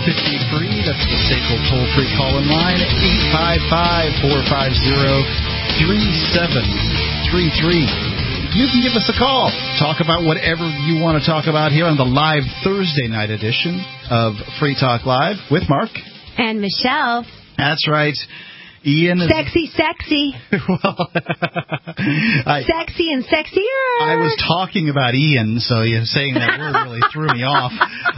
free. That's the SACL toll-free call-in line, 855-450-3733. You can give us a call. Talk about whatever you want to talk about here on the live Thursday night edition of Free Talk Live with Mark. And Michelle. That's right. Ian is... Sexy. Well, sexy and sexier. I was talking about Ian, so you saying that word really threw me off.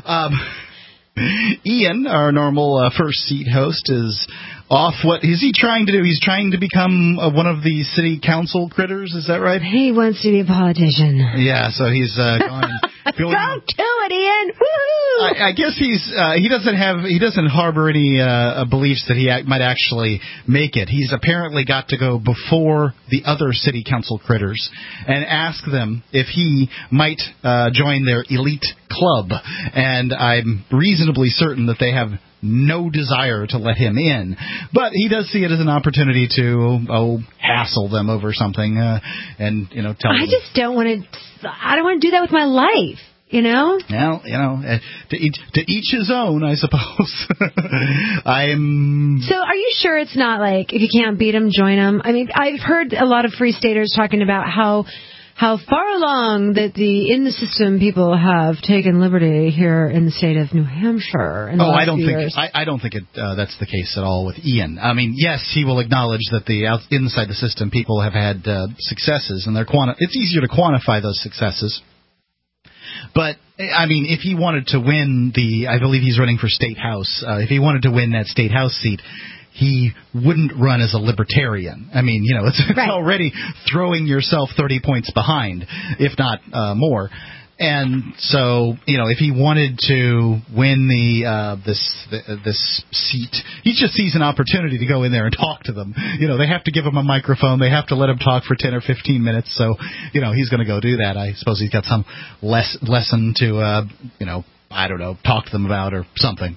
Ian, our normal first seat host, is off. What is he trying to do? He's trying to become one of the city council critters. Is that right? He wants to be a politician. Yeah, so he's gone and going. Don't do it, Ian. Woohoo! I guess he doesn't harbor any beliefs that he might actually make it. He's apparently got to go before the other city council critters and ask them if he might join their elite club. And I'm reasonably certain that they have no desire to let him in. But he does see it as an opportunity to hassle them over something and tell them. I don't want to do that with my life. Well, to each his own, I suppose. So are you sure it's not like, if you can't beat them, join them? I mean, I've heard a lot of Free Staters talking about how far along that in the system people have taken liberty here in the state of New Hampshire. I don't think that's the case at all with Ian. I mean, yes, he will acknowledge that inside the system people have had successes, and it's easier to quantify those successes. But, I mean, if he wanted to win I believe he's running for State House, if he wanted to win that State House seat, he wouldn't run as a libertarian. I mean, it's right. Already throwing yourself 30 points behind, if not more. And so, if he wanted to win this seat, he just sees an opportunity to go in there and talk to them. They have to give him a microphone. They have to let him talk for 10 or 15 minutes. So, he's going to go do that. I suppose he's got some lesson to, I don't know, talk to them about or something.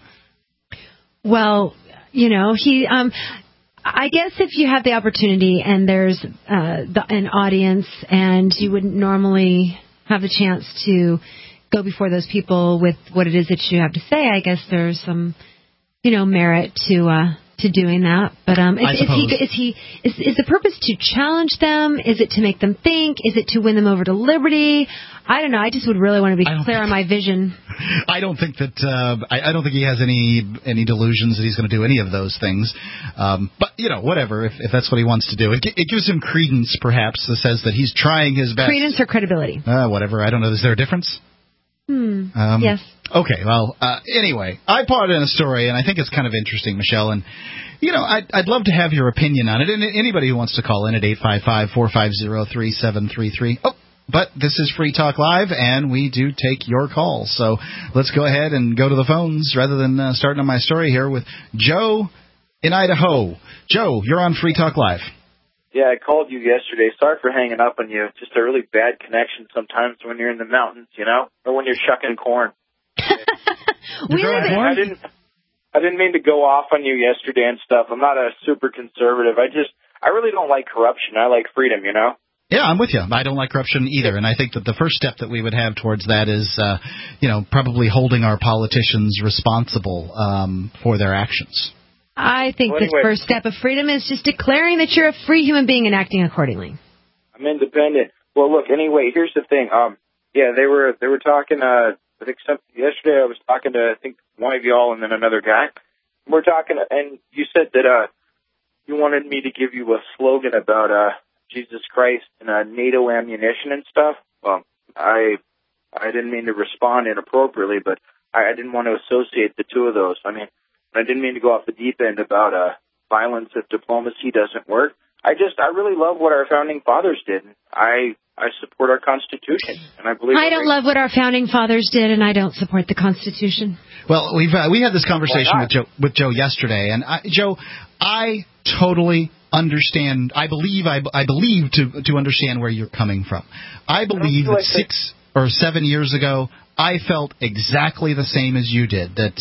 Well, he... I guess if you have the opportunity and there's an audience and you wouldn't normally have the chance to go before those people with what it is that you have to say, I guess there's some, merit to doing that. But is the purpose to challenge them? Is it to make them think? Is it to win them over to liberty? I don't know. I just would really want to be clear on my vision. I don't think that I don't think he has any delusions that he's going to do any of those things. But whatever. If that's what he wants to do, it gives him credence. Perhaps that says that he's trying his best. Credence or credibility? Whatever. I don't know. Is there a difference? Yes. Okay. Well, anyway, I brought in a story, and I think it's kind of interesting, Michelle. And I'd love to have your opinion on it. And anybody who wants to call in at 855-450-3733. Oh. But this is Free Talk Live, and we do take your calls. So let's go ahead and go to the phones rather than starting on my story here with Joe in Idaho. Joe, you're on Free Talk Live. Yeah, I called you yesterday. Sorry for hanging up on you. Just a really bad connection sometimes when you're in the mountains, or when you're shucking corn. I didn't mean to go off on you yesterday and stuff. I'm not a super conservative. I really don't like corruption. I like freedom, Yeah, I'm with you. I don't like corruption either, and I think that the first step that we would have towards that is, probably holding our politicians responsible for their actions. I think the first step of freedom is just declaring that you're a free human being and acting accordingly. I'm independent. Well, look, anyway, here's the thing. They were talking. I think yesterday I was talking to I think one of y'all and then another guy. We're talking, and you said that you wanted me to give you a slogan about Jesus Christ and NATO ammunition and stuff. Well, I didn't mean to respond inappropriately, but I didn't want to associate the two of those. I mean, I didn't mean to go off the deep end about violence if diplomacy doesn't work. I really love what our founding fathers did. I support our Constitution, and I believe. I don't love what our founding fathers did, and I don't support the Constitution. Well, we had this conversation with Joe yesterday, and Joe, I totally understand. I believe to understand where you're coming from. I believe that 6 or 7 years ago, I felt exactly the same as you did. That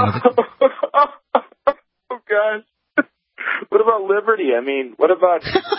oh gosh. What about liberty? I mean, what about...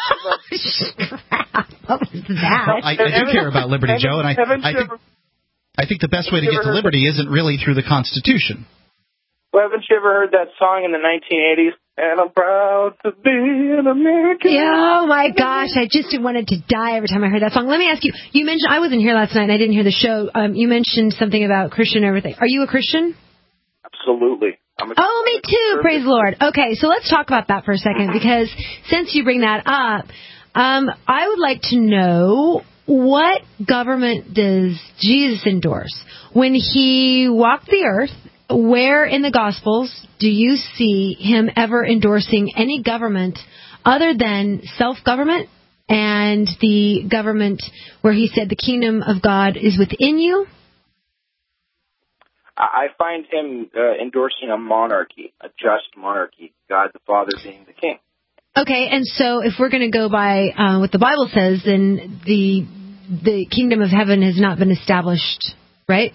What was that? I do care about liberty, Joe, and I think the best way to get to liberty isn't really through the Constitution. Well, haven't you ever heard that song in the 1980s? And I'm proud to be an American. Yeah, oh my gosh, I just wanted to die every time I heard that song. Let me ask you, you mentioned, I wasn't here last night and I didn't hear the show. You mentioned something about Christian and everything. Are you a Christian? Absolutely. Oh, me too, praise the Lord. Okay, so let's talk about that for a second, because since you bring that up, I would like to know, what government does Jesus endorse? When he walked the earth, where in the Gospels do you see him ever endorsing any government other than self-government and the government where he said the kingdom of God is within you? I find him endorsing a monarchy, a just monarchy, God the Father being the king. Okay, and so if we're going to go by what the Bible says, then the kingdom of heaven has not been established, right?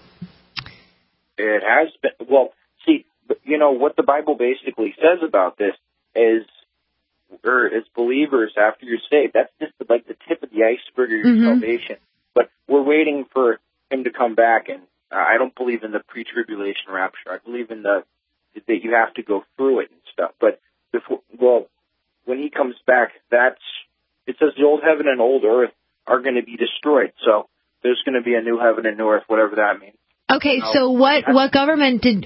It has been. Well, see, you know, what the Bible basically says about this is, as believers, after you're saved, that's just like the tip of the iceberg of your salvation. But we're waiting for him to come back, and I don't believe in the pre-tribulation rapture. I believe in that you have to go through it and stuff. But when he comes back, it says the old heaven and old earth are going to be destroyed. So there's going to be a new heaven and new earth, whatever that means. Okay, so what government did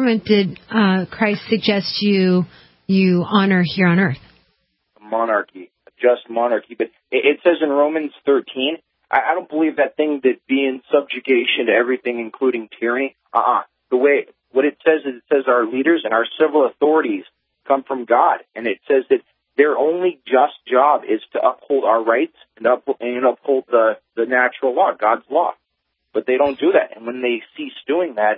Christ suggest you honor here on earth? A monarchy, a just monarchy. But it says in Romans 13, I don't believe that thing that be in subjugation to everything, including tyranny. What it says is, it says our leaders and our civil authorities come from God, and it says that their only just job is to uphold our rights and uphold the natural law, God's law. But they don't do that, and when they cease doing that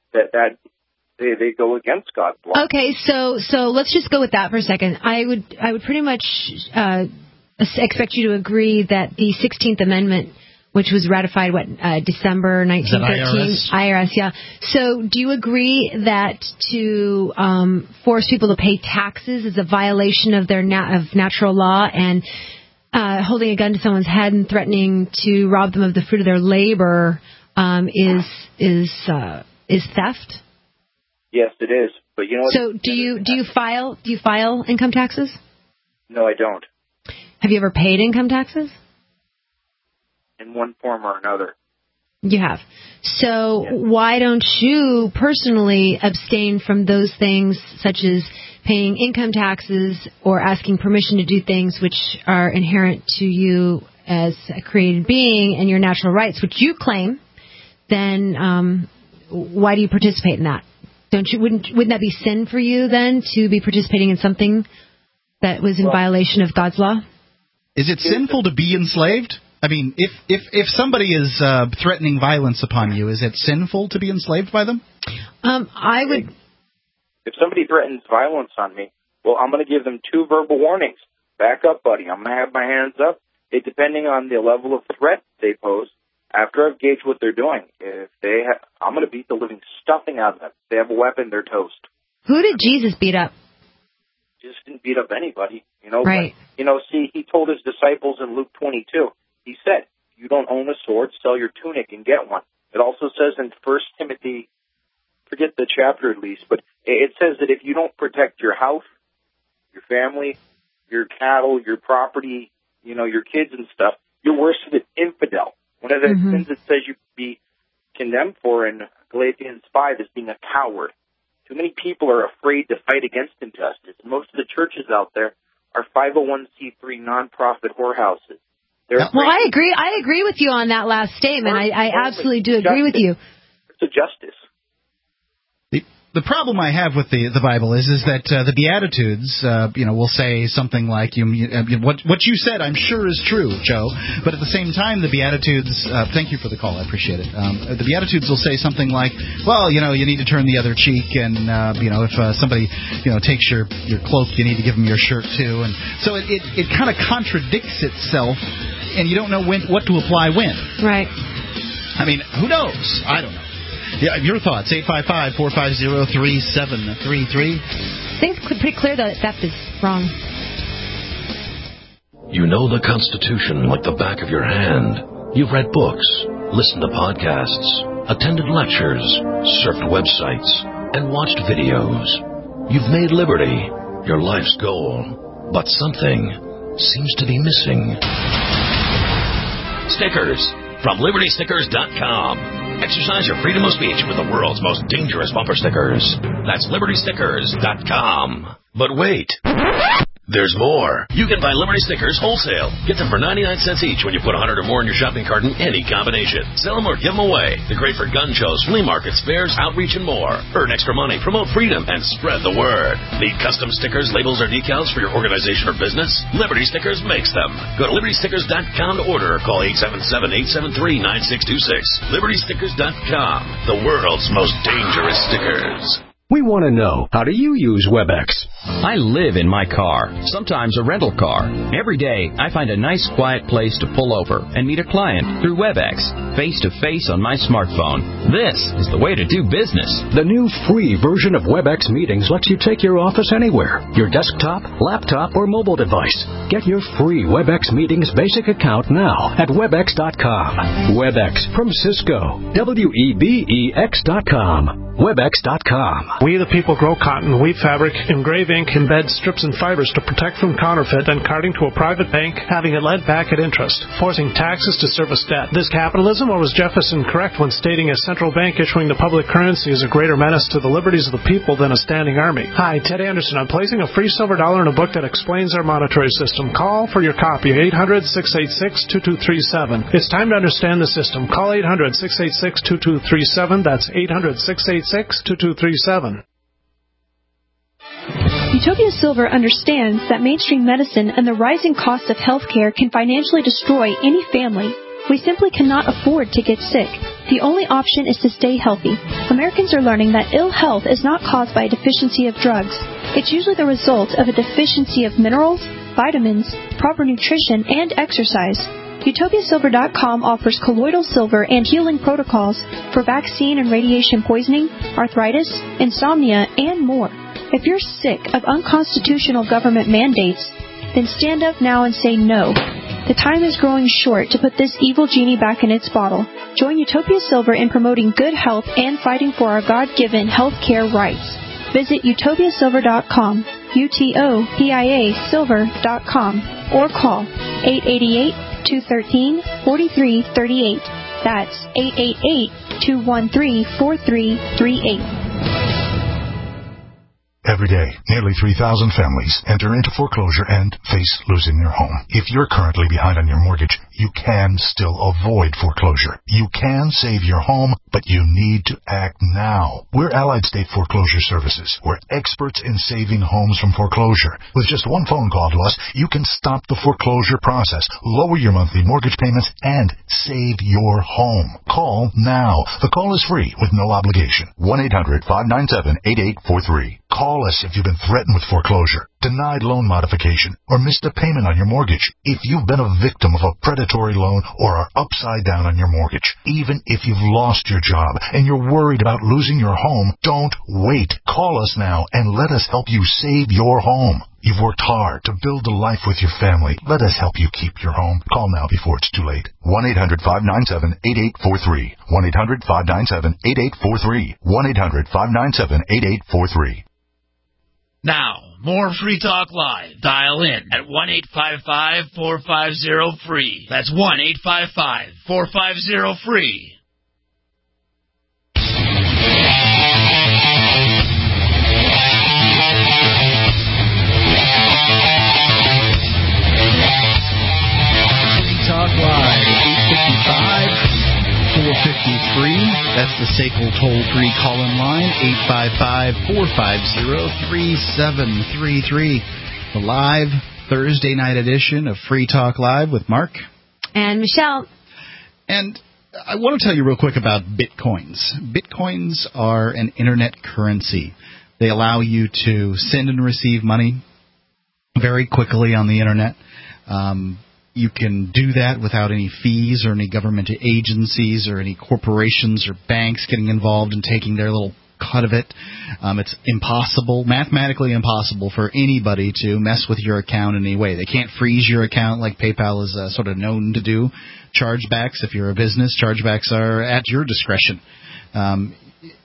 they go against God's law. Okay, so let's just go with that for a second. I would pretty much expect you to agree that the 16th Amendment, which was ratified, December 1913? IRS, yeah. So do you agree that to force people to pay taxes is a violation of their of natural law, and holding a gun to someone's head and threatening to rob them of the fruit of their labor is theft? Yes, it is. But you know what? So do you file income taxes? No, I don't. Have you ever paid income taxes? In one form or another. You have. So why don't you personally abstain from those things, such as paying income taxes or asking permission to do things which are inherent to you as a created being and your natural rights, which you claim? Then why do you participate in that? Wouldn't that be sin for you then, to be participating in something that was in violation of God's law? Is it sinful to be enslaved? I mean, if somebody is threatening violence upon you, is it sinful to be enslaved by them? I would. If somebody threatens violence on me, well, I'm going to give them 2 verbal warnings. Back up, buddy. I'm going to have my hands up. Depending on the level of threat they pose, after I've gauged what they're doing, I'm going to beat the living stuffing out of them. If they have a weapon, they're toast. Who did Jesus beat up? Jesus didn't beat up anybody, you know. Right. But, he told his disciples in Luke 22. He said, "You don't own a sword, sell your tunic and get one." It also says in 1 Timothy, forget the chapter at least, but it says that if you don't protect your house, your family, your cattle, your property, your kids and stuff, you're worse than an infidel. One of the sins it says you be condemned for in Galatians 5 is being a coward. Too many people are afraid to fight against injustice. Most of the churches out there are 501c3 nonprofit whorehouses. Well, I agree with you on that last statement. I absolutely do agree with you. It's a justice. The problem I have with the Bible is that the Beatitudes, will say something like, what you said I'm sure is true, Joe, but at the same time, the Beatitudes, thank you for the call, I appreciate it. The Beatitudes will say something like, well, you need to turn the other cheek, and, if somebody, takes your cloak, you need to give them your shirt too, and so it kind of contradicts itself, and you don't know what to apply when. Right. I mean, who knows? I don't know. Yeah, your thoughts, 855-450-3733. I think it's pretty clear that theft is wrong. You know the Constitution like the back of your hand. You've read books, listened to podcasts, attended lectures, surfed websites, and watched videos. You've made liberty your life's goal, but something seems to be missing. Stickers from LibertyStickers.com. Exercise your freedom of speech with the world's most dangerous bumper stickers. That's LibertyStickers.com. But wait. There's more. You can buy Liberty stickers wholesale. Get them for 99 cents each when you put 100 or more in your shopping cart in any combination. Sell them or give them away. They're great for gun shows, flea markets, fairs, outreach, and more. Earn extra money, promote freedom, and spread the word. Need custom stickers, labels, or decals for your organization or business? Liberty Stickers makes them. Go to LibertyStickers.com to order or call 877-873-9626. LibertyStickers.com. The world's most dangerous stickers. We want to know, how do you use WebEx? I live in my car, sometimes a rental car. Every day, I find a nice quiet place to pull over and meet a client through WebEx, face-to-face on my smartphone. This is the way to do business. The new free version of WebEx Meetings lets you take your office anywhere, your desktop, laptop, or mobile device. Get your free WebEx Meetings basic account now at WebEx.com. WebEx from Cisco. WEBEX.com. WebEx.com. We the people grow cotton, weave fabric, engrave ink, embed strips and fibers to protect from counterfeit and carting to a private bank, having it lent back at interest, forcing taxes to service debt. This capitalism, or was Jefferson correct when stating a central bank issuing the public currency is a greater menace to the liberties of the people than a standing army? Hi, Ted Anderson. I'm placing a free silver dollar in a book that explains our monetary system. Call for your copy, 800-686-2237. It's time to understand the system. Call 800-686-2237. That's 800-686-2237. Utopia Silver understands that mainstream medicine and the rising cost of healthcare can financially destroy any family. We simply cannot afford to get sick. The only option is to stay healthy. Americans are learning that ill health is not caused by a deficiency of drugs. It's usually the result of a deficiency of minerals, vitamins, proper nutrition, and exercise. UtopiaSilver.com offers colloidal silver and healing protocols for vaccine and radiation poisoning, arthritis, insomnia, and more. If you're sick of unconstitutional government mandates, then stand up now and say no. The time is growing short to put this evil genie back in its bottle. Join Utopia Silver in promoting good health and fighting for our God-given health care rights. Visit UtopiaSilver.com, UTOPIA Silver.com, or call 888-213-4338. That's 888-213-4338. Every day, nearly 3,000 families enter into foreclosure and face losing their home. If you're currently behind on your mortgage, you can still avoid foreclosure. You can save your home, but you need to act now. We're Allied State Foreclosure Services. We're experts in saving homes from foreclosure. With just one phone call to us, you can stop the foreclosure process, lower your monthly mortgage payments, and save your home. Call now. The call is free with no obligation. 1-800-597-8843. Call us if you've been threatened with foreclosure, denied loan modification, or missed a payment on your mortgage. If you've been a victim of a predatory loan or are upside down on your mortgage, even if you've lost your job and you're worried about losing your home, don't wait. Call us now and let us help you save your home. You've worked hard to build a life with your family. Let us help you keep your home. Call now before it's too late. 1-800-597-8843. 1-800-597-8843. 1-800-597-8843. Now, more Free Talk Live. Dial in at 1-855-450-FREE. That's 1-855-450-FREE. Talk Live, 855-450-FREE. That's the SACL toll-free call-in line, 855-450-3733. The live Thursday night edition of Free Talk Live with Mark. And Michelle. And I want to tell you real quick about Bitcoins. Bitcoins are an internet currency. They allow you to send and receive money very quickly on the internet. You can do that without any fees or any government agencies or any corporations or banks getting involved and taking their little cut of it. It's impossible, mathematically impossible for anybody to mess with your account in any way. They can't freeze your account like PayPal is sort of known to do. Chargebacks, if you're a business, chargebacks are at your discretion.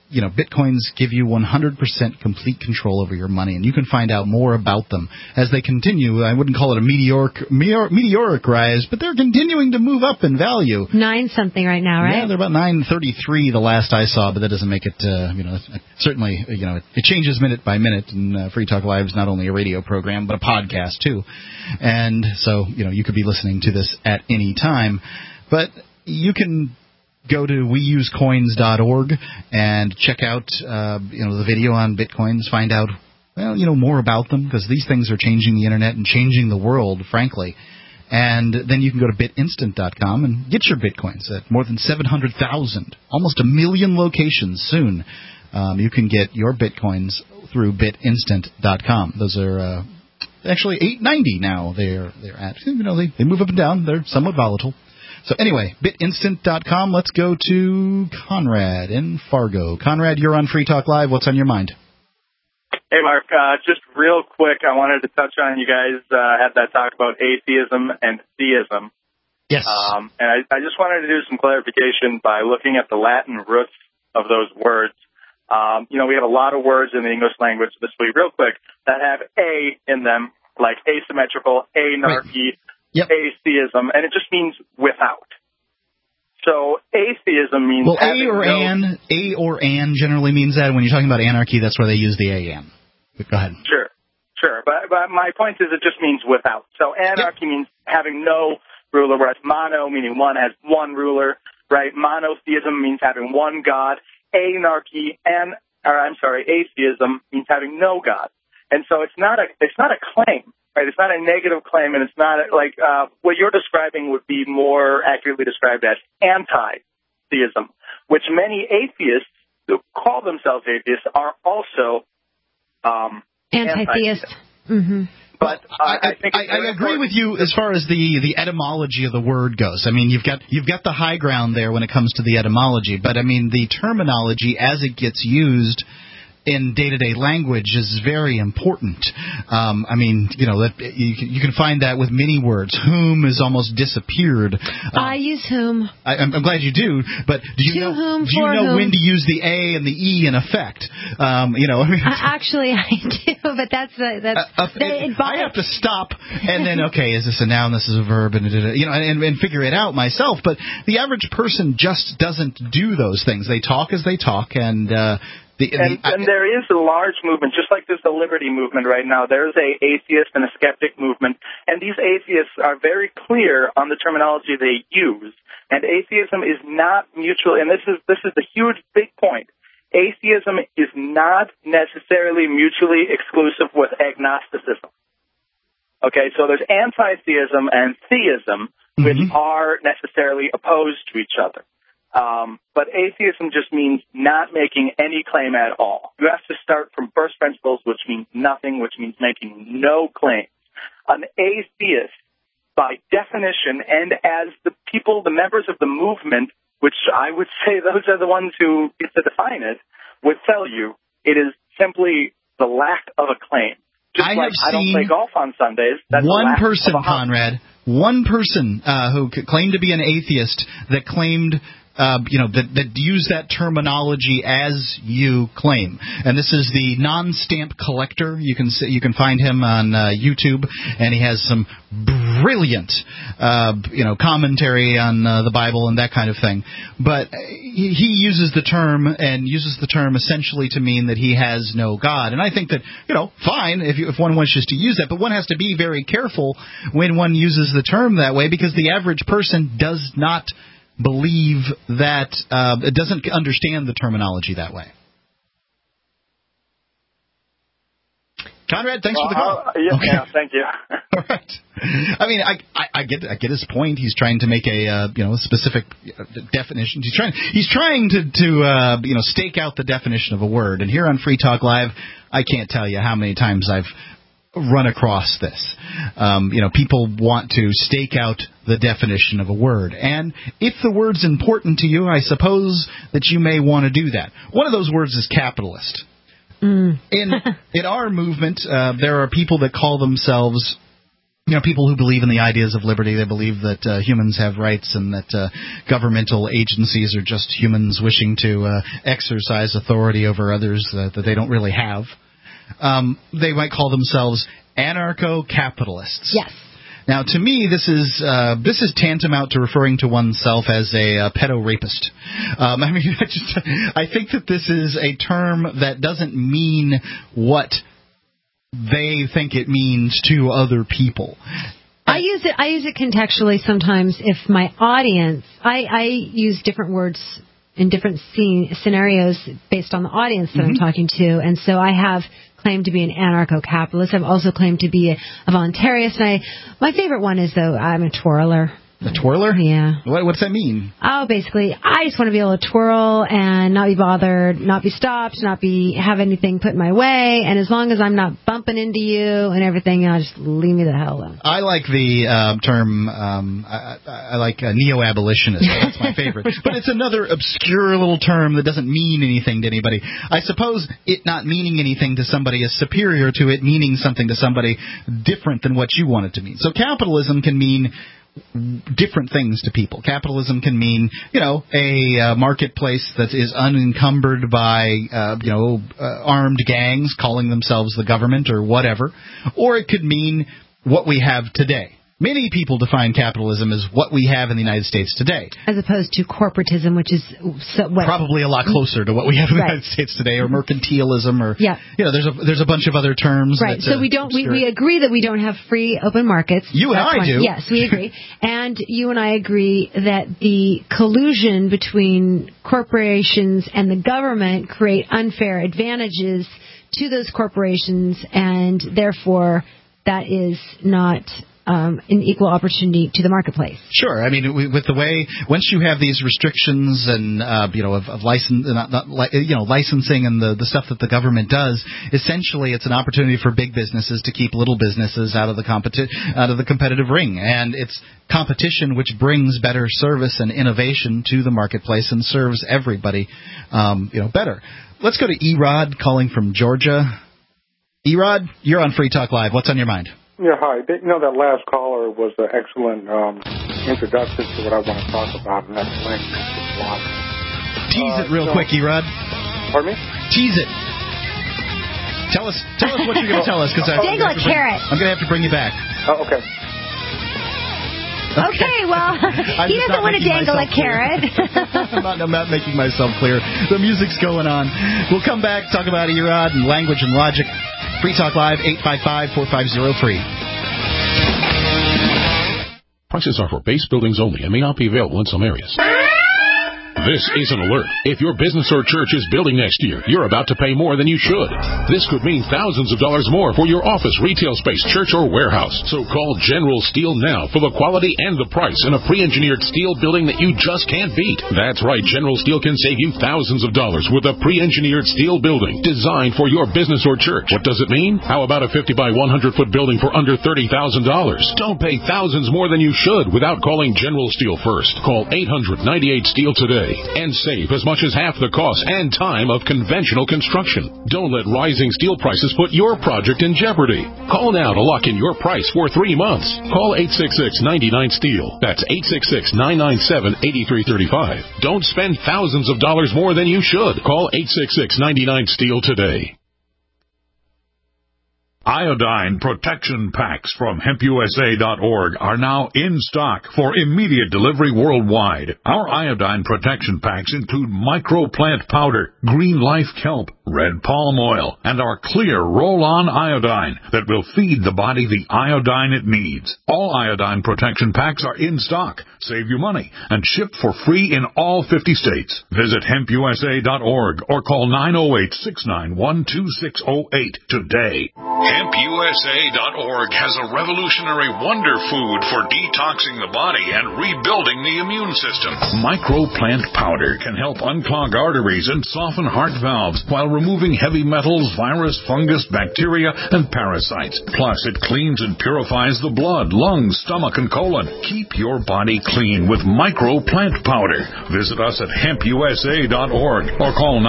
Bitcoins give you 100% complete control over your money, and you can find out more about them as they continue. I wouldn't call it a meteoric rise, but they're continuing to move up in value. 9 something right now, right? Yeah, they're about 933 the last I saw, but that doesn't make it, certainly, it changes minute by minute, and Free Talk Live is not only a radio program, but a podcast, too. And so, you could be listening to this at any time. But you can go to weusecoins.org and check out, the video on Bitcoins, find out, more about them, because these things are changing the Internet and changing the world, frankly. And then you can go to bitinstant.com and get your Bitcoins at more than 700,000, almost 1 million locations soon. You can get your Bitcoins through bitinstant.com. Those are actually $8.90 now. They're at, they move up and down. They're somewhat volatile. So anyway, bitinstant.com. Let's go to Conrad in Fargo. Conrad, you're on Free Talk Live. What's on your mind? Hey, Mark. Just real quick, I wanted to touch on, you guys had that talk about atheism and theism. Yes. And I just wanted to do some clarification by looking at the Latin roots of those words. We have a lot of words in the English language this week, real quick, that have a in them, like asymmetrical, anarchy, atheism, and it just means without. So atheism means a or an generally means that. When you're talking about anarchy, that's where they use the an. But go ahead. Sure. But my point is it just means without. So anarchy means having no ruler, whereas mono, meaning one, has one ruler, right? Monotheism means having one God. Atheism means having no God. And so it's not a claim. Right, it's not a negative claim, and it's not like what you're describing would be more accurately described as anti-theism, which many atheists who call themselves atheists are also anti-theist. Mm-hmm. But I think I agree with you as far as the etymology of the word goes. I mean, you've got the high ground there when it comes to the etymology, but I mean the terminology as it gets used in day-to-day language is very important. You can find that with many words. Whom has almost disappeared. I use whom. I'm glad you do, but do you know when to use the A and the E in effect? Actually, I do, but that's I have to stop and then, okay, is this a noun? This is a verb, and figure it out myself. But the average person just doesn't do those things. They talk as they talk, and there is a large movement, just like there's the liberty movement right now. There's a atheist and a skeptic movement, and these atheists are very clear on the terminology they use. And atheism is not mutual, and this is the huge big point. Atheism is not necessarily mutually exclusive with agnosticism. Okay, so there's anti-theism and theism, which are necessarily opposed to each other. But atheism just means not making any claim at all. You have to start from first principles, which means nothing, which means making no claims. An atheist, by definition, and as the members of the movement, which I would say those are the ones who get to define it, would tell you, it is simply the lack of a claim. Just I don't play golf on Sundays. That's one person, Conrad, one person who claimed to be an atheist that claimed that use that terminology as you claim. And this is the non-stamp collector. You can find him on YouTube, and he has some brilliant commentary on the Bible and that kind of thing. But he uses the term essentially to mean that he has no God. And I think that, fine if one wishes to use that, but one has to be very careful when one uses the term that way, because the average person does not believe that, it doesn't understand the terminology that way. Conrad, thanks for the call. Yeah, thank you. All right. I mean, I get his point. He's trying to make a specific definition. He's trying to stake out the definition of a word. And here on Free Talk Live, I can't tell you how many times I've run across this. People want to stake out the definition of a word. And if the word's important to you, I suppose that you may want to do that. One of those words is capitalist. In our movement, there are people that call themselves people who believe in the ideas of liberty. They believe that humans have rights and that governmental agencies are just humans wishing to exercise authority over others that they don't really have. They might call themselves anarcho-capitalists. Yes. Now, to me, this is tantamount to referring to oneself as a pedo-rapist. I think that this is a term that doesn't mean what they think it means to other people. I use it contextually sometimes. If my audience, I use different words in different scenarios based on the audience that I'm talking to, and so I have claimed to be an anarcho-capitalist. I've also claimed to be a voluntarist. And my favorite one is, though, I'm a twirler. A twirler? Yeah. What's that mean? Oh, basically, I just want to be able to twirl and not be bothered, not be stopped, have anything put in my way, and as long as I'm not bumping into you and everything, just leave me the hell alone. I like the term, I like neo-abolitionist. That's my favorite. But it's another obscure little term that doesn't mean anything to anybody. I suppose it not meaning anything to somebody is superior to it meaning something to somebody different than what you want it to mean. So capitalism can mean different things to people. Capitalism can mean, a marketplace that is unencumbered by, armed gangs calling themselves the government or whatever. Or it could mean what we have today. Many people define capitalism as what we have in the United States today. As opposed to corporatism, which is probably a lot closer to what we have in the United States today, or mercantilism, or there's a bunch of other terms. Right. So we agree that we don't have free open markets. You and I do. Yes, we agree. And you and I agree that the collusion between corporations and the government create unfair advantages to those corporations, and therefore that is not an equal opportunity to the marketplace. Sure. I mean, with the way once you have these restrictions and of license, licensing and the stuff that the government does, essentially it's an opportunity for big businesses to keep little businesses out of the competitive ring, and it's competition which brings better service and innovation to the marketplace and serves everybody, better. Let's go to Erod calling from Georgia. Erod, you're on Free Talk Live. What's on your mind? Yeah, hi. That last caller was an excellent introduction to what I want to talk about, and that's language. Tease it real quick, Erod. Pardon me? Tease it. Tell us what you're going to tell us. Dangle a carrot. I'm going to have to bring you back. Oh, okay. Okay, well, he doesn't want to dangle a carrot. I'm not making myself clear. The music's going on. We'll come back, talk about Erod and language and logic. Free Talk Live, 855-4503. Prices are for base buildings only and may not be available in some areas. This is an alert. If your business or church is building next year, you're about to pay more than you should. This could mean thousands of dollars more for your office, retail space, church, or warehouse. So call General Steel now for the quality and the price in a pre-engineered steel building that you just can't beat. That's right, General Steel can save you thousands of dollars with a pre-engineered steel building designed for your business or church. What does it mean? How about a 50 by 100 foot building for under $30,000? Don't pay thousands more than you should without calling General Steel first. Call 800-98-STEEL today and save as much as half the cost and time of conventional construction. Don't let rising steel prices put your project in jeopardy. Call now to lock in your price for 3 months. Call 866-99-STEEL. That's 866-997-8335. Don't spend thousands of dollars more than you should. Call 866-99-STEEL today. Iodine protection packs from HempUSA.org are now in stock for immediate delivery worldwide. Our iodine protection packs include microplant powder, green life kelp, red palm oil, and our clear roll-on iodine that will feed the body the iodine it needs. All iodine protection packs are in stock, save you money, and shipped for free in all 50 states. Visit HempUSA.org or call 908-691-2608 today. HempUSA.org has a revolutionary wonder food for detoxing the body and rebuilding the immune system. Microplant powder can help unclog arteries and soften heart valves while removing heavy metals, virus, fungus, bacteria, and parasites. Plus, it cleans and purifies the blood, lungs, stomach, and colon. Keep your body clean with Microplant powder. Visit us at HempUSA.org or call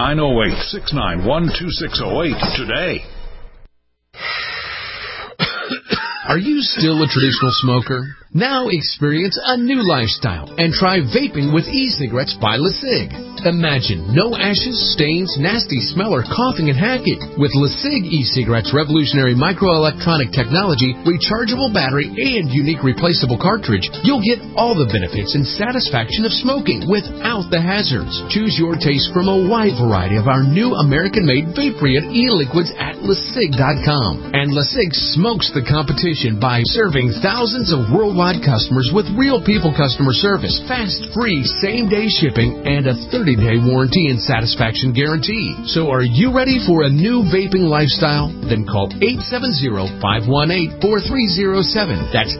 908-691-2608 today. Are you still a traditional smoker? Now experience a new lifestyle and try vaping with e-cigarettes by LeSig. Imagine no ashes, stains, nasty smell, or coughing and hacking. With LeSig e-cigarettes' revolutionary microelectronic technology, rechargeable battery, and unique replaceable cartridge, you'll get all the benefits and satisfaction of smoking without the hazards. Choose your taste from a wide variety of our new American-made Vaporeon e-liquids at LeSig.com. And LeSig smokes the competition by serving thousands of worldwide customers with real people customer service, fast, free, same-day shipping, and a 30-day warranty and satisfaction guarantee. So are you ready for a new vaping lifestyle? Then call 870-518-4307. That's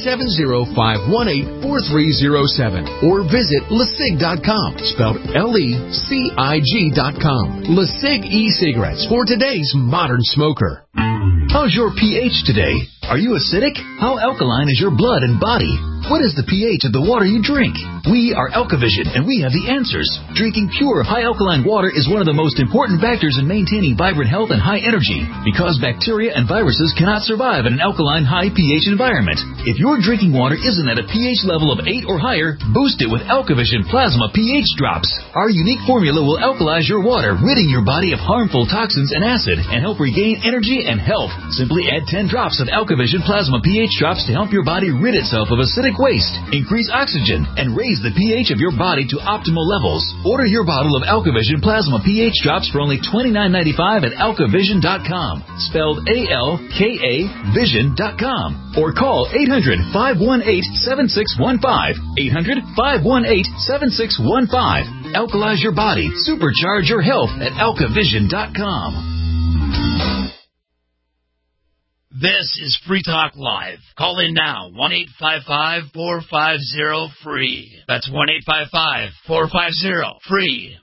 870-518-4307. Or visit LeSig.com, spelled LECIG.com. LeSig e-cigarettes for today's modern smoker. How's your pH today? Are you acidic? How alkaline is your blood and body? What is the pH of the water you drink? We are Alkavision, and we have the answers. Drinking pure, high alkaline water is one of the most important factors in maintaining vibrant health and high energy, because bacteria and viruses cannot survive in an alkaline, high pH environment. If your drinking water isn't at a pH level of 8 or higher, boost it with Alkavision Plasma pH Drops. Our unique formula will alkalize your water, ridding your body of harmful toxins and acid, and help regain energy and health. Simply add 10 drops of Alkavision Plasma pH Drops to help your body rid itself of acidic waste, increase oxygen, and raise the pH of your body to optimal levels. Order your bottle of Alkavision Plasma pH Drops for only $29.95 at alkavision.com, spelled A-L-K-A Vision.com, or call 800-518-7615, 800-518-7615. Alkalize your body, supercharge your health at alkavision.com. This is Free Talk Live. Call in now, 1-855-450-FREE. That's 1-855-450-FREE.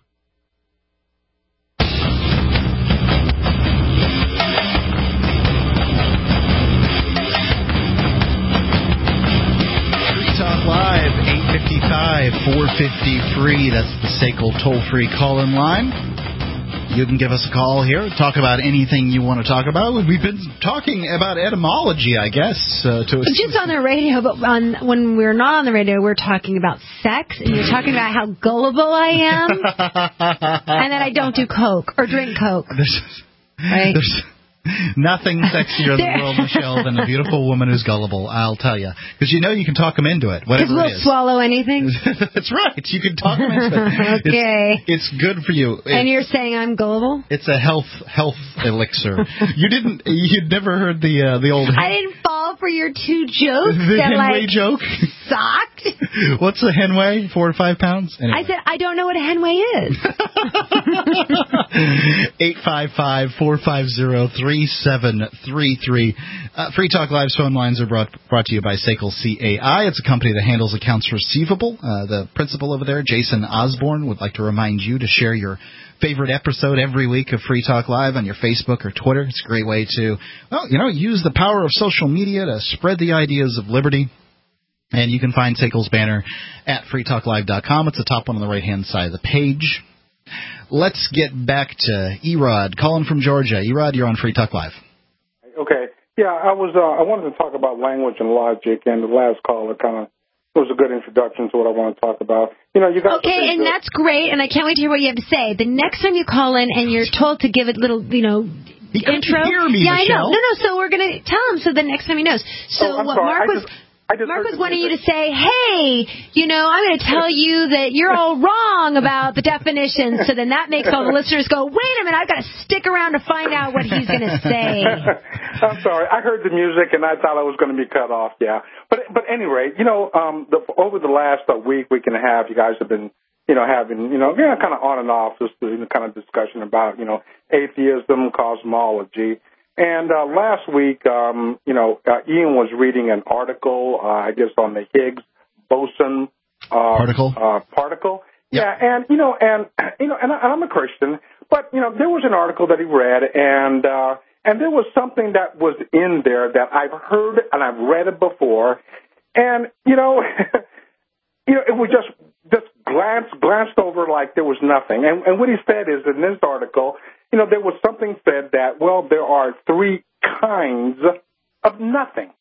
Free Talk Live, 855-450-FREE. That's the SACL toll-free call-in line. You can give us a call here, talk about anything you want to talk about. We've been talking about etymology, I guess. Just on the radio, but when we're not on the radio, we're talking about sex, and you're talking about how gullible I am, and that I don't do Coke or drink Coke. Right? There's nothing sexier in the world, Michelle, than a beautiful woman who's gullible, I'll tell you. Because you know you can talk them into it, whatever we'll it is. Swallow anything? That's right. You can talk them into it. Okay. It's good for you. And you're saying I'm gullible? It's a health elixir. You'd never heard the old... I didn't fall for your two jokes. The Henway joke? Sucked. What's a Henway? 4 or 5 pounds? Anyway. I said, I don't know what a Henway is. 855-450-3733. Free Talk Live's phone lines are brought to you by SACL CAI. It's a company that handles accounts receivable. The principal over there, Jason Osborne, would like to remind you to share your favorite episode every week of Free Talk Live on your Facebook or Twitter. It's a great way to, use the power of social media to spread the ideas of liberty. And you can find SACL's banner at freetalklive.com. It's the top one on the right-hand side of the page. Let's get back to Erod, calling from Georgia. Erod, you're on Free Talk Live. Okay. Yeah, I wanted to talk about language and logic, and the last caller was a good introduction to what I want to talk about. You guys. Okay, and that's great, and I can't wait to hear what you have to say. The next time you call in and you're told to give a little, intro. Hear me, yeah, Michelle. I know. No, so we're going to tell him so the next time he knows. So what Mark was wanting you to say, hey, I'm going to tell you that you're all wrong about the definition. So then that makes all the listeners go, wait a minute, I've got to stick around to find out what he's going to say. I'm sorry. I heard the music and I thought I was going to be cut off, yeah. But anyway, over the last week and a half, you guys have been, having, kind of on and off this kind of discussion about, atheism, cosmology. And last week, Ian was reading an article, I guess, on the Higgs boson particle. Yep. Yeah, and I'm a Christian, but there was an article that he read, and there was something that was in there that I've heard and I've read it before, and it was just glanced over like there was nothing. And what he said is, in this article, there was something said that, well, there are 3 kinds of nothing.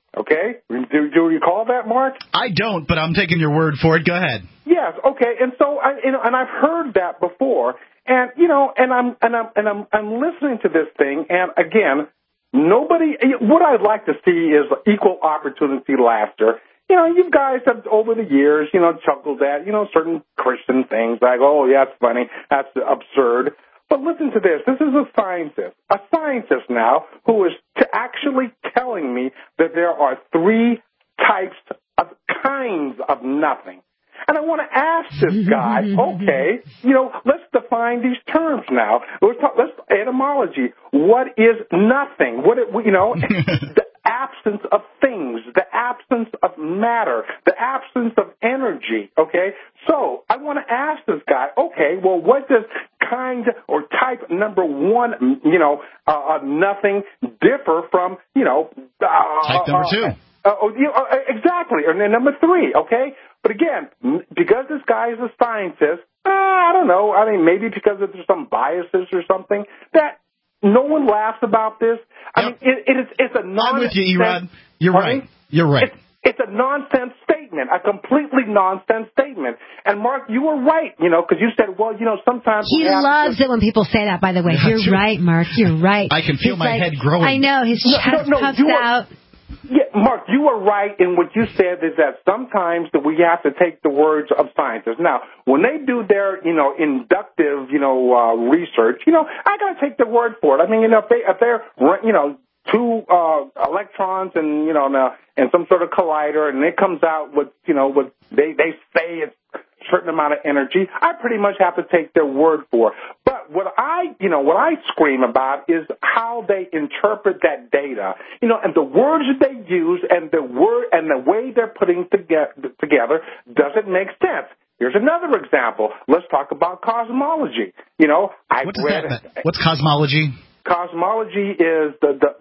Okay? Do you recall that, Mark? I don't, but I'm taking your word for it. Go ahead. Yes. Okay. And so and I've heard that before, and I'm listening to this thing, and again, nobody. What I'd like to see is equal opportunity laughter. You guys have over the years, chuckled at, certain Christian things like, oh, yeah, that's funny, that's absurd. But listen to this. This is a scientist now who is actually telling me that there are 3 kinds of nothing. And I want to ask this guy, okay, let's define these terms now. Let's etymology. What is nothing? The absence of things, the absence of matter, the absence of energy, okay? So I want to ask this guy, okay, well, what does kind or type number 1, nothing differ from, type number 2. Exactly, and then number 3, okay? But again, because this guy is a scientist, I don't know, maybe because there's some biases or something, that no one laughs about this. I mean, it's a nonsense. I'm with you, Erod. You're right. You're right. It's a nonsense statement, a completely nonsense statement. And Mark, you were right, because you said, well, sometimes he loves it when people say that. By the way, you're right, Mark. You're right. I can feel my head growing. I know his chest puffs out. Yeah, Mark, you were right in what you said is that sometimes that we have to take the words of scientists. Now, when they do their, inductive, research, I got to take their word for it. I mean, if they're 2 electrons and, and some sort of collider and it comes out with, what they say it's a certain amount of energy, I pretty much have to take their word for it. But what I scream about is how they interpret that data, and the words that they use and the way they're putting together doesn't make sense. Here's another example. Let's talk about cosmology. What's cosmology? Cosmology is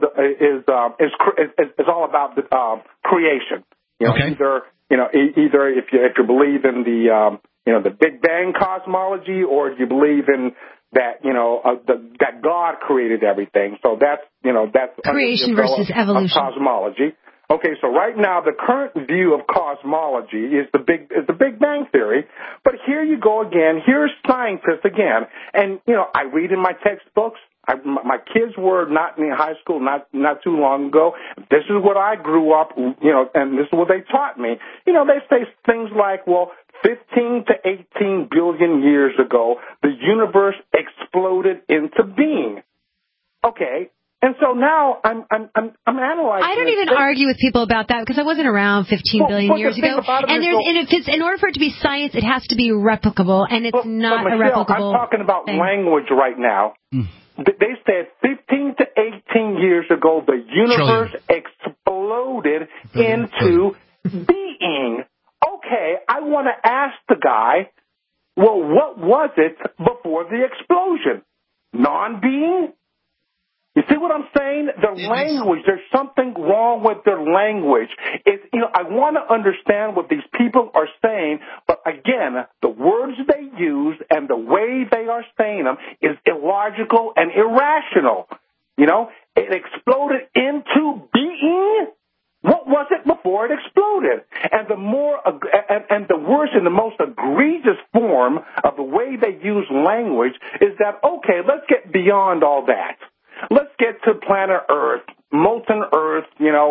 is all about the creation. Okay. Either if you believe in the Big Bang cosmology, or if you believe in that that God created everything. So that's creation versus evolution. Cosmology. Okay, so right now the current view of cosmology is the Big Bang theory. But here you go again. Here's scientists again, and I read in my textbooks. My kids were not in high school not too long ago. This is what I grew up, and this is what they taught me. They say things like, well, 15 to 18 billion years ago, the universe exploded into being. Okay. And so now I'm analyzing. I don't even argue with people about that because I wasn't around 15 billion years ago. And in order for it to be science, it has to be replicable, and it's not Michelle, a replicable. I'm talking about thing. Language right now. They said 15 to 18 years ago, the universe exploded into being. Okay, I want to ask the guy, well, what was it before the explosion? Non-being? You see what I'm saying? Their language, there's something wrong with their language. I want to understand what these people are saying, but again, the words they use and the way they are saying them is illogical and irrational. It exploded into being. What was it before it exploded? And the worst and the most egregious form of the way they use language is that, okay, let's get beyond all that. Let's get to planet Earth, molten Earth.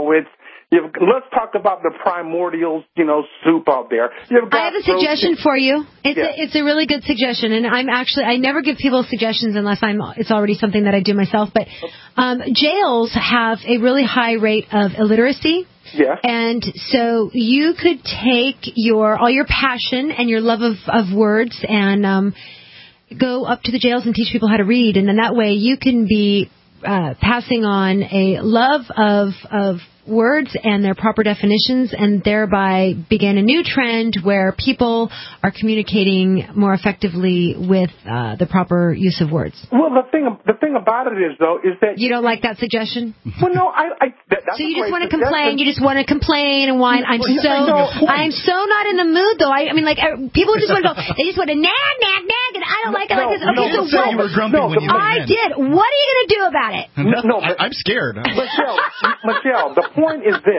Let's talk about the primordial, soup out there. I have a suggestion for you. It's a really good suggestion, and I never give people suggestions unless it's already something that I do myself. But jails have a really high rate of illiteracy. Yeah. And so you could take all your passion and your love of words and go up to the jails and teach people how to read, and then that way you can be passing on a love of words and their proper definitions, and thereby begin a new trend where people are communicating more effectively with the proper use of words. Well, the thing about it is, though, is that you don't like that suggestion. Well, no, that's so you just want to complain. You just want to complain and whine. I'm so not in the mood, though. I mean, like people just want to go. They just want to nag, and I don't like it like this. Okay, so what? You were grumpy when you I did. What are you going to do about it? I'm scared. Michelle, the point is this.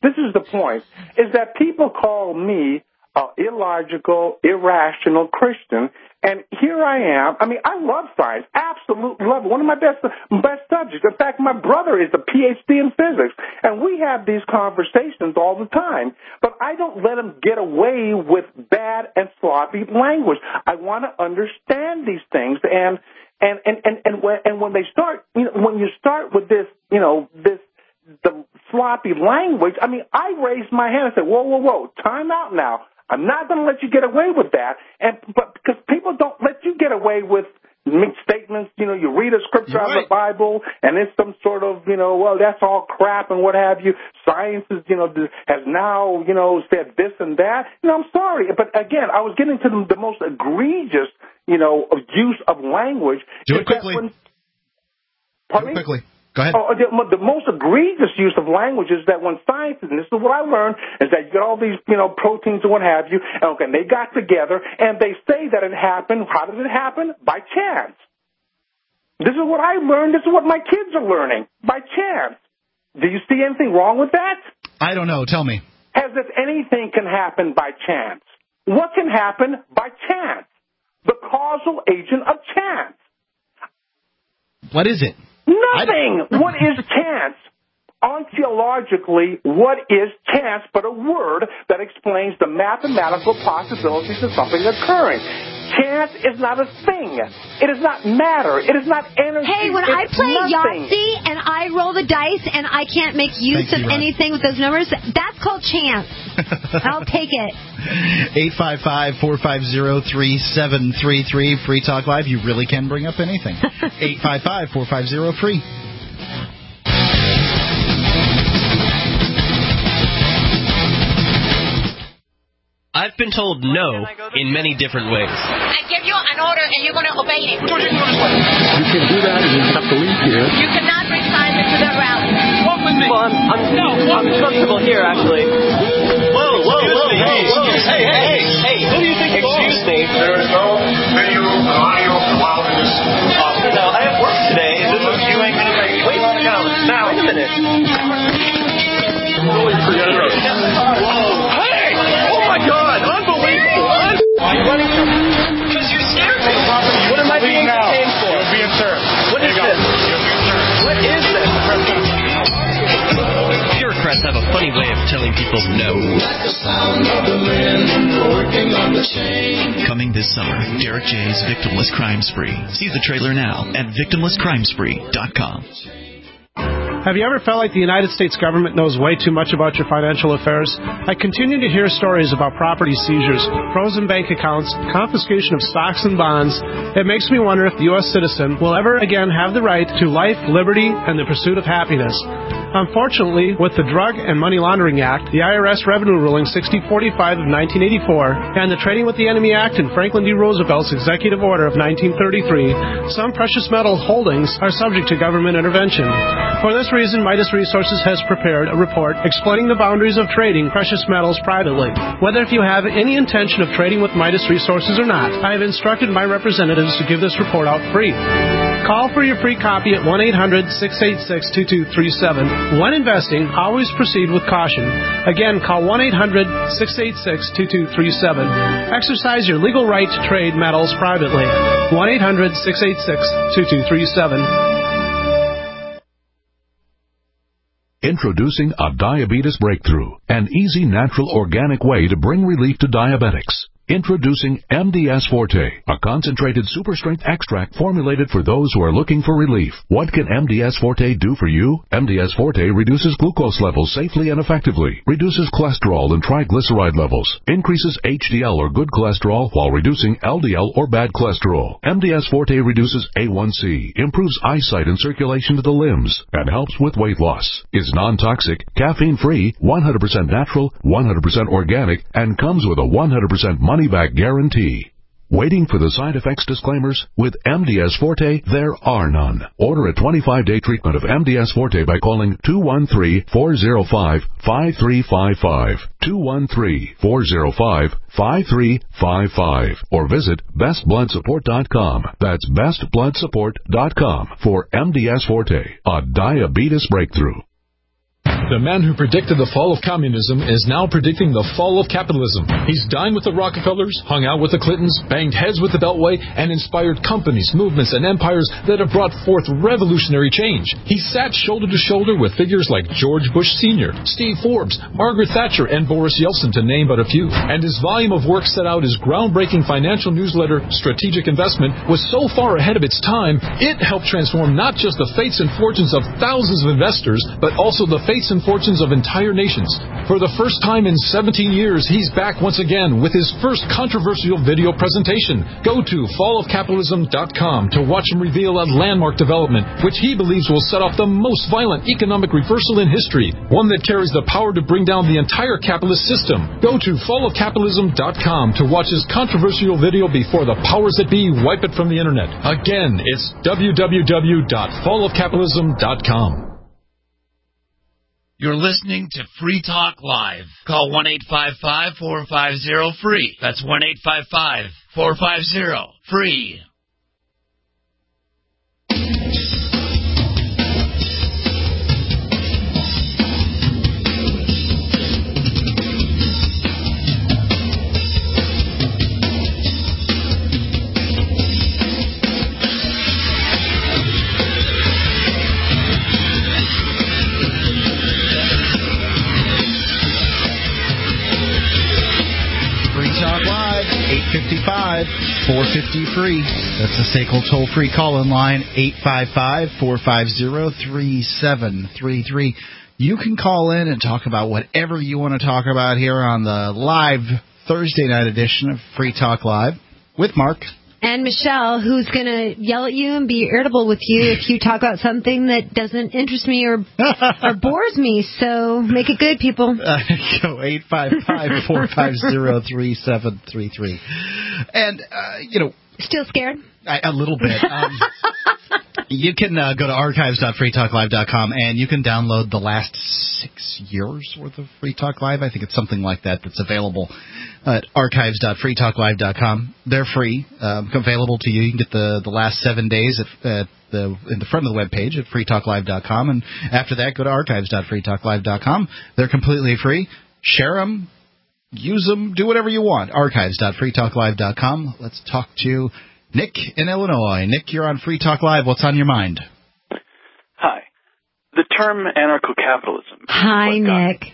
this is the point, is that people call me illogical, irrational Christian, and here I am. I mean, I love science, absolutely love it. One of my best subjects. In fact, my brother is a PhD in physics, and we have these conversations all the time. But I don't let them get away with bad and sloppy language. I want to understand these things, and when they start, when you start with this, the sloppy language. I mean, I raised my hand and said, "Whoa, time out now. I'm not going to let you get away with that." But because people don't let you get away with statements, you read a scripture out of the Bible and it's some sort of, well, that's all crap and what have you. Science is, has now, said this and that. I'm sorry. But again, I was getting to the most egregious, use of language. Do it quickly. Pardon me? Quickly. Go ahead. The most egregious use of language is that when scientists, and this is what I learned, is that you got all these, proteins and what have you, and they got together, and they say that it happened. How did it happen? By chance. This is what I learned. This is what my kids are learning. By chance. Do you see anything wrong with that? I don't know. Tell me. As if anything can happen by chance. What can happen by chance? The causal agent of chance. What is it? Nothing. What is chance? Ontologically, what is chance but a word that explains the mathematical possibilities of something occurring? Chance is not a thing. It is not matter. It is not energy. Hey, when I play Yahtzee and I roll the dice and I can't make use of anything with those numbers, that's called chance. I'll take it. 855-450-3733. Free Talk Live. You really can bring up anything. 855-450-FREE. I've been told no in many different ways. I give you an order and you're going to obey it. You can do that and you have to leave here. You cannot bring Simon to the rally. Walk with me. Well, I'm comfortable here, actually. Whoa. Hey. Who do you think? Excuse me. There is no video audio allowed in this. No, I have work today. You ain't going to make me wait a minute. Now, wait a minute. Forget it. Whoa. Hey! Oh, my God. Unbelievable. Why are you running from me? Because you scared me. What am I being detained for? You're being served. What is this? What is this? Bureaucrats have a funny way of telling people no. Coming this summer, Derek J's Victimless Crime Spree. See the trailer now at victimlesscrimespree.com. Have you ever felt like the United States government knows way too much about your financial affairs? I continue to hear stories about property seizures, frozen bank accounts, confiscation of stocks and bonds. It makes me wonder if the U.S. citizen will ever again have the right to life, liberty, and the pursuit of happiness. Unfortunately, with the Drug and Money Laundering Act, the IRS Revenue Ruling 6045 of 1984, and the Trading with the Enemy Act and Franklin D. Roosevelt's Executive Order of 1933, some precious metal holdings are subject to government intervention. For this reason, Midas Resources has prepared a report explaining the boundaries of trading precious metals privately. Whether if you have any intention of trading with Midas Resources or not, I have instructed my representatives to give this report out free. Call for your free copy at 1-800-686-2237. When investing, always proceed with caution. Again, call 1-800-686-2237. Exercise your legal right to trade metals privately. 1-800-686-2237. Introducing a diabetes breakthrough, an easy, natural, organic way to bring relief to diabetics. Introducing MDS Forte, a concentrated super-strength extract formulated for those who are looking for relief. What can MDS Forte do for you? MDS Forte reduces glucose levels safely and effectively, reduces cholesterol and triglyceride levels, increases HDL or good cholesterol while reducing LDL or bad cholesterol. MDS Forte reduces A1C, improves eyesight and circulation to the limbs, and helps with weight loss. Is non-toxic, caffeine-free, 100% natural, 100% organic, and comes with a 100% money-back guarantee. Waiting for the side effects disclaimers? With MDS Forte, there are none. Order a 25-day treatment of MDS Forte by calling 213-405-5355, 213-405-5355, or visit bestbloodsupport.com. That's bestbloodsupport.com for MDS Forte, a diabetes breakthrough. The man who predicted the fall of communism is now predicting the fall of capitalism. He's dined with the Rockefellers, hung out with the Clintons, banged heads with the Beltway, and inspired companies, movements, and empires that have brought forth revolutionary change. He sat shoulder to shoulder with figures like George Bush Sr., Steve Forbes, Margaret Thatcher, and Boris Yeltsin, to name but a few. And his volume of work set out his groundbreaking financial newsletter, Strategic Investment, was so far ahead of its time, it helped transform not just the fates and fortunes of thousands of investors, but also the fates and fortunes of entire nations. For the first time in 17 years, he's back once again with his first controversial video presentation. Go to fallofcapitalism.com to watch him reveal a landmark development, which he believes will set off the most violent economic reversal in history, one that carries the power to bring down the entire capitalist system. Go to fallofcapitalism.com to watch his controversial video before the powers that be wipe it from the internet. Again, it's www.fallofcapitalism.com. You're listening to Free Talk Live. Call 1-855-450-FREE. That's 1-855-450-FREE. Talk Live, 855-450-FREE. That's the SACL toll-free call-in line, 855-450-3733. You can call in and talk about whatever you want to talk about here on the live Thursday night edition of Free Talk Live with Mark. And Michelle, who's going to yell at you and be irritable with you if you talk about something that doesn't interest me or bores me. So make it good, people. Go 855-450-3733. And, Still scared? A little bit. You can go to archives.freetalklive.com, and you can download the last 6 years' worth of Free Talk Live. I think it's something like that that's available at archives.freetalklive.com. They're free, available to you. You can get the last 7 days in the front of the webpage at freetalklive.com, and after that, go to archives.freetalklive.com. They're completely free. Share them, use them, do whatever you want. Archives.freetalklive.com. Let's talk to Nick in Illinois. Nick, you're on Free Talk Live. What's on your mind? Hi. The term anarcho-capitalism. Hi, Nick.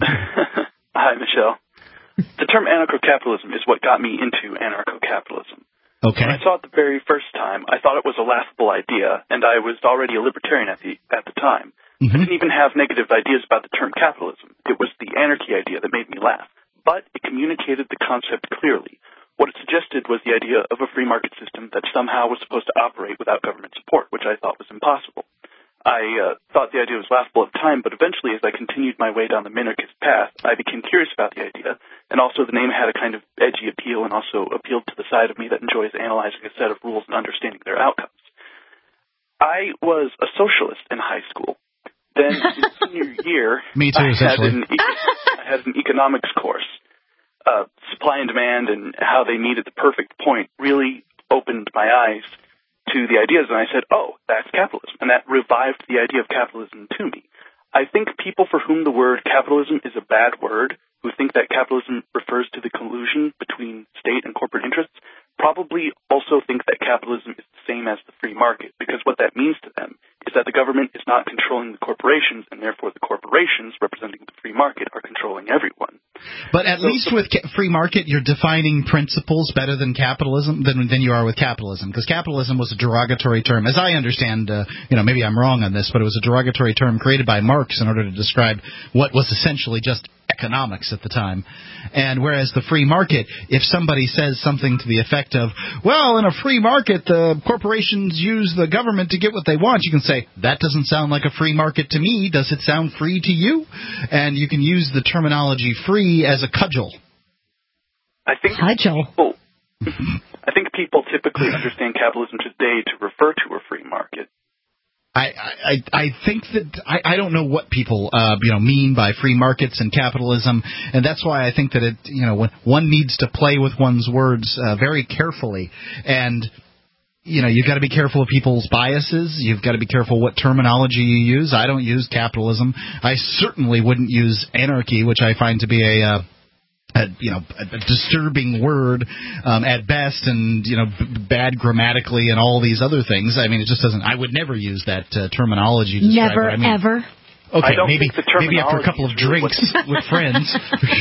Hi, Michelle. The term anarcho-capitalism is what got me into anarcho-capitalism. Okay. When I saw it the very first time, I thought it was a laughable idea, and I was already a libertarian at the time. I didn't even have negative ideas about the term capitalism. It was the anarchy idea that made me laugh. But it communicated the concept clearly. What it suggested was the idea of a free market system that somehow was supposed to operate without government support, which I thought was impossible. I thought the idea was laughable at the time, but eventually as I continued my way down the minarchist path, I became curious about the idea, and also the name had a kind of edgy appeal and also appealed to the side of me that enjoys analyzing a set of rules and understanding their outcomes. I was a socialist in high school. Then in senior year, Me too, I had an economics course. Supply and demand and how they meet at the perfect point really opened my eyes to the ideas, and I said, oh, that's capitalism, and that revived the idea of capitalism to me. I think people for whom the word capitalism is a bad word, who think that capitalism refers to the collusion between state and corporate interests, probably also think that capitalism is the same as the free market, because what that means to them is that the government is not controlling the corporations, and therefore the corporations representing the free market are controlling everyone. But at least with free market, you're defining principles better than capitalism, than you are with capitalism, because capitalism was a derogatory term. As I understand, maybe I'm wrong on this, but it was a derogatory term created by Marx in order to describe what was essentially just economics at the time. And whereas the free market, if somebody says something to the effect of, well, in a free market, the corporations use the government to get what they want, you can say, that doesn't sound like a free market to me. Does it sound free to you? And you can use the terminology free as a cudgel. I think people typically understand capitalism today to refer to a free market. I think that I don't know what people mean by free markets and capitalism, and that's why I think that when one needs to play with one's words very carefully. And you've got to be careful of people's biases. You've got to be careful what terminology you use. I don't use capitalism. I certainly wouldn't use anarchy, which I find to be a disturbing word at best, and bad grammatically, and all these other things. I mean, it just doesn't. I would never use that terminology. To describe Never, what I mean. ever. Okay, maybe after a couple of drinks with friends.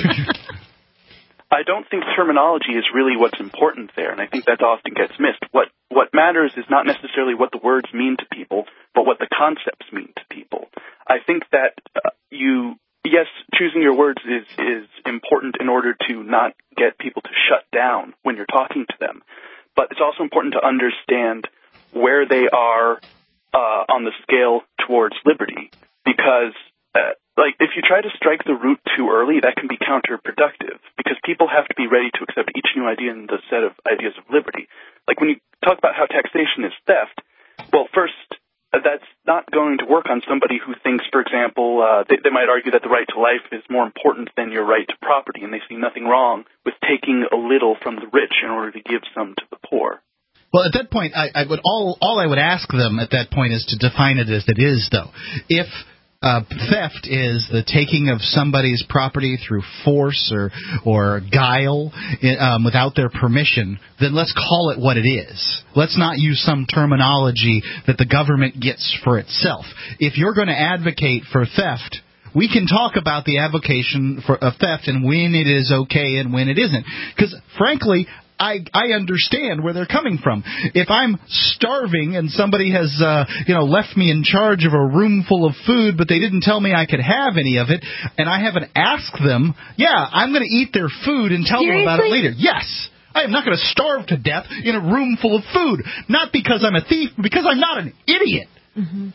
I don't think terminology is really what's important there, and I think that often gets missed. What matters is not necessarily what the words mean to people, but what the concepts mean to people. I think that yes, choosing your words is important in order to not get people to shut down when you're talking to them. But it's also important to understand where they are on the scale towards liberty, because if you try to strike the root too early, that can be counterproductive, because people have to be ready to accept each new idea in the set of ideas of liberty. Like when you talk about how taxation is theft, well, first, that's not going to work on somebody who thinks, for example, they might argue that the right to life is more important than your right to property, and they see nothing wrong with taking a little from the rich in order to give some to the poor. Well, at that point, I would all I would ask them at that point is to define it as it is, though. If theft is the taking of somebody's property through force or guile without their permission, then let's call it what it is. Let's not use some terminology that the government gets for itself. If you're going to advocate for theft, we can talk about the advocation of theft and when it is okay and when it isn't. Because, frankly, I understand where they're coming from. If I'm starving and somebody has left me in charge of a room full of food, but they didn't tell me I could have any of it, and I haven't asked them, I'm going to eat their food and tell them about it later. Yes. I am not going to starve to death in a room full of food. Not because I'm a thief, but because I'm not an idiot. Mm-hmm.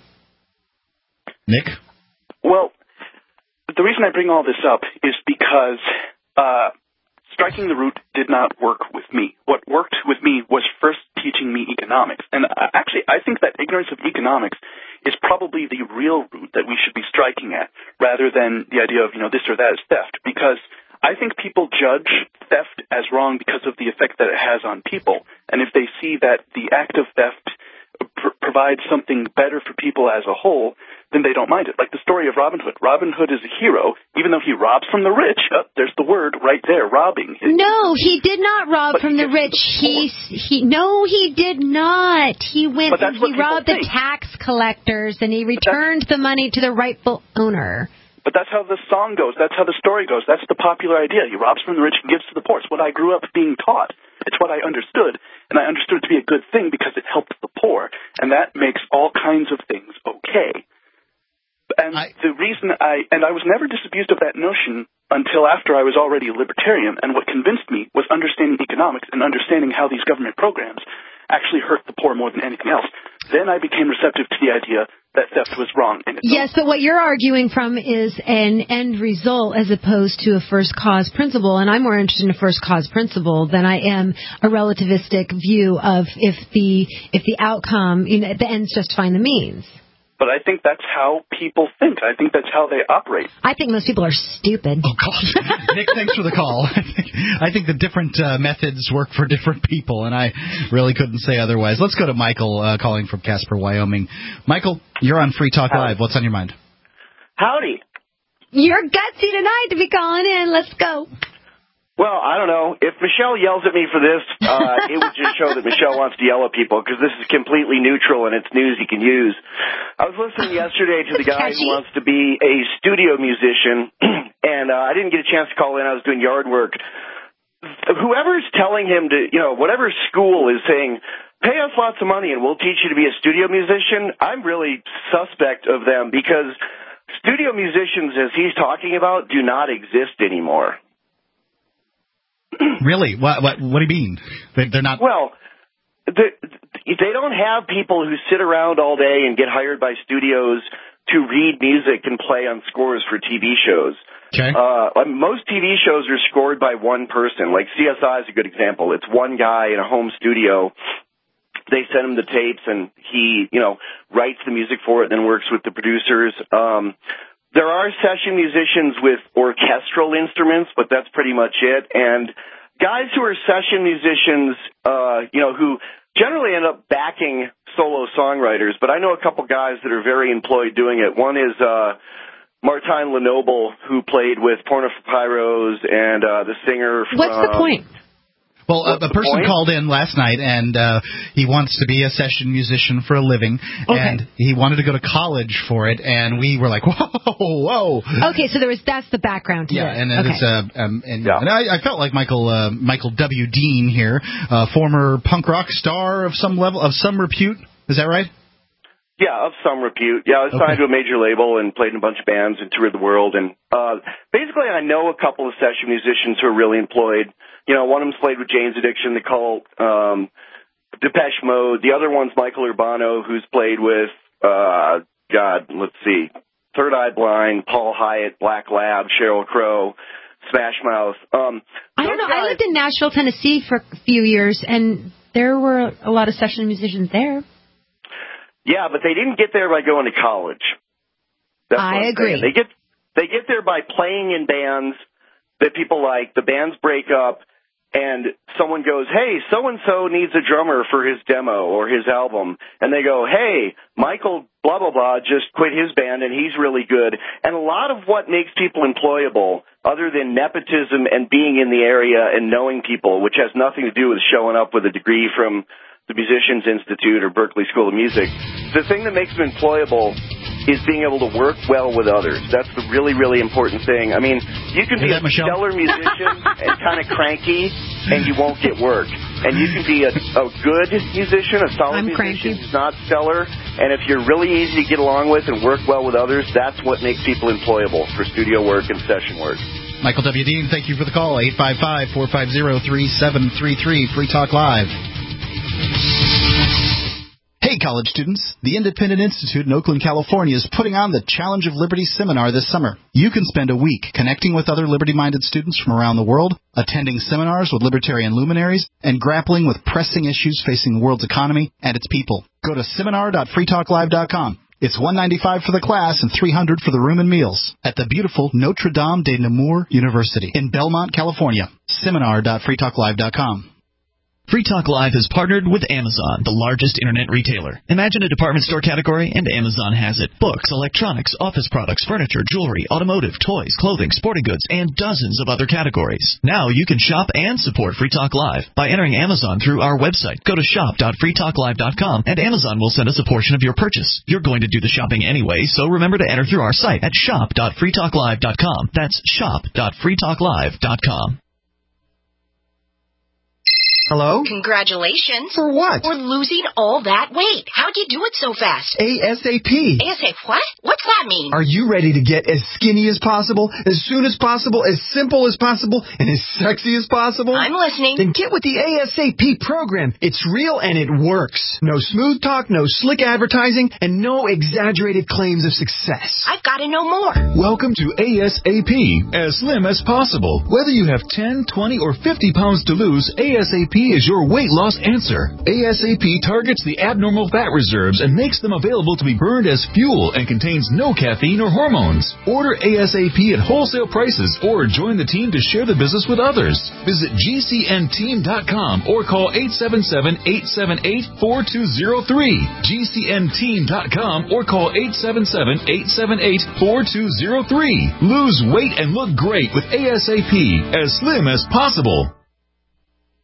Nick? Well, the reason I bring all this up is because striking the root did not work with me. What worked with me was first teaching me economics. And actually, I think that ignorance of economics is probably the real root that we should be striking at, rather than the idea of, this or that is theft. Because I think people judge theft as wrong because of the effect that it has on people. And if they see that the act of theft provides something better for people as a whole, then they don't mind it. Like the story of Robin Hood. Robin Hood is a hero, even though he robs from the rich. There's the word right there, robbing. No, he did not rob from the rich. No, he did not. He went and he robbed the tax collectors, and he returned the money to the rightful owner. But that's how the song goes. That's how the story goes. That's the popular idea. He robs from the rich and gives to the poor. It's what I grew up being taught. It's what I understood. And I understood it to be a good thing because it helped the poor. And that makes all kinds of things okay. And the reason I was never disabused of that notion until after I was already a libertarian. And what convinced me was understanding economics and understanding how these government programs actually hurt the poor more than anything else. Then I became receptive to the idea that theft was wrong. Yes, but what you're arguing from is an end result as opposed to a first cause principle. And I'm more interested in a first cause principle than I am a relativistic view of if the outcome, the ends justifying the means. But I think that's how people think. I think that's how they operate. I think most people are stupid. Oh, God. Nick, thanks for the call. I think the different methods work for different people, and I really couldn't say otherwise. Let's go to Michael calling from Casper, Wyoming. Michael, you're on Free Talk Live. What's on your mind? Howdy. You're gutsy tonight to be calling in. Let's go. Well, I don't know. If Michelle yells at me for this, it would just show that Michelle wants to yell at people, because this is completely neutral and it's news you can use. I was listening yesterday to the guy who wants to be a studio musician, and I didn't get a chance to call in. I was doing yard work. Whoever's telling him to, whatever school is saying, pay us lots of money and we'll teach you to be a studio musician, I'm really suspect of them, because studio musicians, as he's talking about, do not exist anymore. Really? What do you mean? They're not... Well, they don't have people who sit around all day and get hired by studios to read music and play on scores for TV shows. Okay. Most TV shows are scored by one person. Like CSI is a good example. It's one guy in a home studio. They send him the tapes, and he, writes the music for it, then works with the producers. There are session musicians with orchestral instruments, but that's pretty much it. And, guys who are session musicians, who generally end up backing solo songwriters, but I know a couple guys that are very employed doing it. One is Martijn Lenoble, who played with Porno for Pyros, and the singer from... What's the point? Well, a person called in last night, and he wants to be a session musician for a living, and he wanted to go to college for it, and we were like, whoa. Okay, so that's the background to it. And it's and I felt like Michael W. Dean here, former punk rock star of some level, of some repute. Is that right? Yeah, of some repute. Yeah, I was signed to a major label and played in a bunch of bands and toured the world. And basically, I know a couple of session musicians who are really employed. One of them's played with Jane's Addiction, The Cult, Depeche Mode. The other one's Michael Urbano, who's played with, Third Eye Blind, Paul Hyatt, Black Lab, Sheryl Crow, Smash Mouth. I don't know. I lived in Nashville, Tennessee for a few years, and there were a lot of session musicians there. Yeah, but they didn't get there by going to college. I agree. They get there by playing in bands that people like. The bands break up, and someone goes, hey, so-and-so needs a drummer for his demo or his album. And they go, hey, Michael blah, blah, blah just quit his band, and he's really good. And a lot of what makes people employable, other than nepotism and being in the area and knowing people, which has nothing to do with showing up with a degree from the Musicians Institute or Berklee School of Music, the thing that makes them employable is being able to work well with others. That's the really, really important thing. I mean, you can be a stellar musician and kind of cranky, and you won't get work. And you can be a good musician, a solid musician who's not stellar, and if you're really easy to get along with and work well with others, that's what makes people employable for studio work and session work. Michael W. Dean, thank you for the call. 855-450-3733, Free Talk Live. Hey, college students. The Independent Institute in Oakland, California is putting on the Challenge of Liberty seminar this summer. You can spend a week connecting with other liberty-minded students from around the world, attending seminars with libertarian luminaries, and grappling with pressing issues facing the world's economy and its people. Go to seminar.freetalklive.com. It's $195 for the class and $300 for the room and meals at the beautiful Notre Dame de Namur University in Belmont, California. Seminar.freetalklive.com. Free Talk Live has partnered with Amazon, the largest internet retailer. Imagine a department store category, and Amazon has it. Books, electronics, office products, furniture, jewelry, automotive, toys, clothing, sporting goods, and dozens of other categories. Now you can shop and support Free Talk Live by entering Amazon through our website. Go to shop.freetalklive.com, and Amazon will send us a portion of your purchase. You're going to do the shopping anyway, so remember to enter through our site at shop.freetalklive.com. That's shop.freetalklive.com. Hello? Congratulations. For what? For losing all that weight. How'd you do it so fast? ASAP. ASAP what? What's that mean? Are you ready to get as skinny as possible, as soon as possible, as simple as possible, and as sexy as possible? I'm listening. Then get with the ASAP program. It's real and it works. No smooth talk, no slick advertising, and no exaggerated claims of success. I've got to know more. Welcome to ASAP, as slim as possible. Whether you have 10, 20, or 50 pounds to lose, ASAP is your weight loss answer. ASAP targets the abnormal fat reserves and makes them available to be burned as fuel and contains no caffeine or hormones. Order ASAP at wholesale prices or join the team to share the business with others. Visit GCNteam.com or call 877-878-4203. GCNteam.com or call 877-878-4203. Lose weight and look great with ASAP, as slim as possible.